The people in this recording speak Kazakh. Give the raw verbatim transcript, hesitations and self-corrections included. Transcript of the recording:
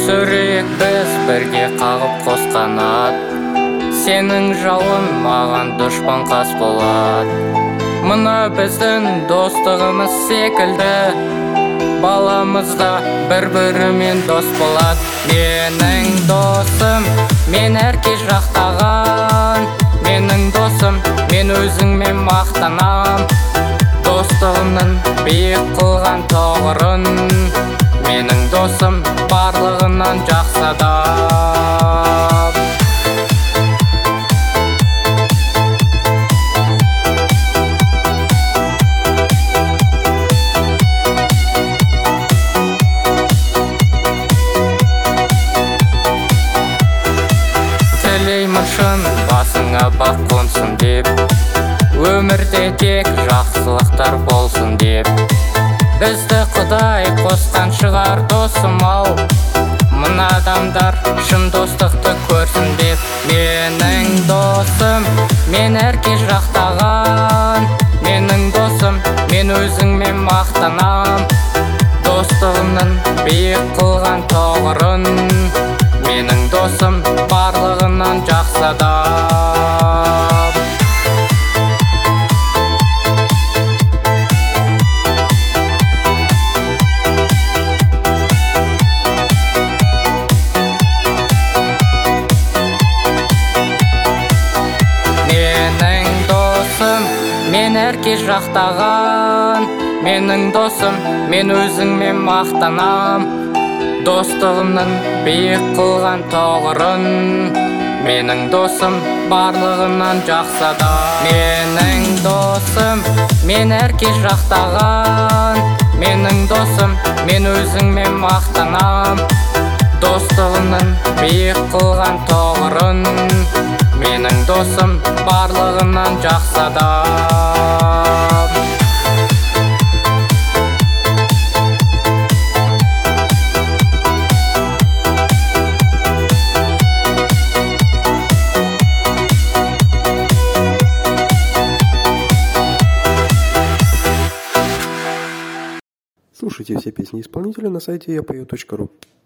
Түсірейік біз бірге қағып қос қанат, сенің жауын маған дұшпан қас болады. Мына біздің достығымыз секілді, баламызда бір-бірімен дос болады. Менің досым, мен әрке жақтаған, менің досым, мен өзіңмен мақтанам. Достығымның биік қылған тоғырын, менің досым барлығынан жақсы адам. Тілеймін шын басыңа бақ қонсын деп, өмірде тек жақсылықтар болсын деп. Бізді Құдай қосқан шығар досым-ау, мына адамдар шын достықты көрсін деп. Менің досым, мен әрке жақтаған, менің досым, мен өзіңмен мақтанам. Достығымның биік қылған тоғырын, менің досым барлығынан жақсы адам. Менің досым, мен әрке жақтаған, менің досым, мен өзіңмен мақтанам. Достығымның биік қылған тоғырын, менің досым барлығынан жақсы адам. Менің досым, мен әрке жақтаған, менің досым, мен өзіңмен мақтанам. Достығымның биік қылған тоғырын, менің досым барлығынан жақсы адам. Слушайте все песни исполнителя на сайте я пою точка ру.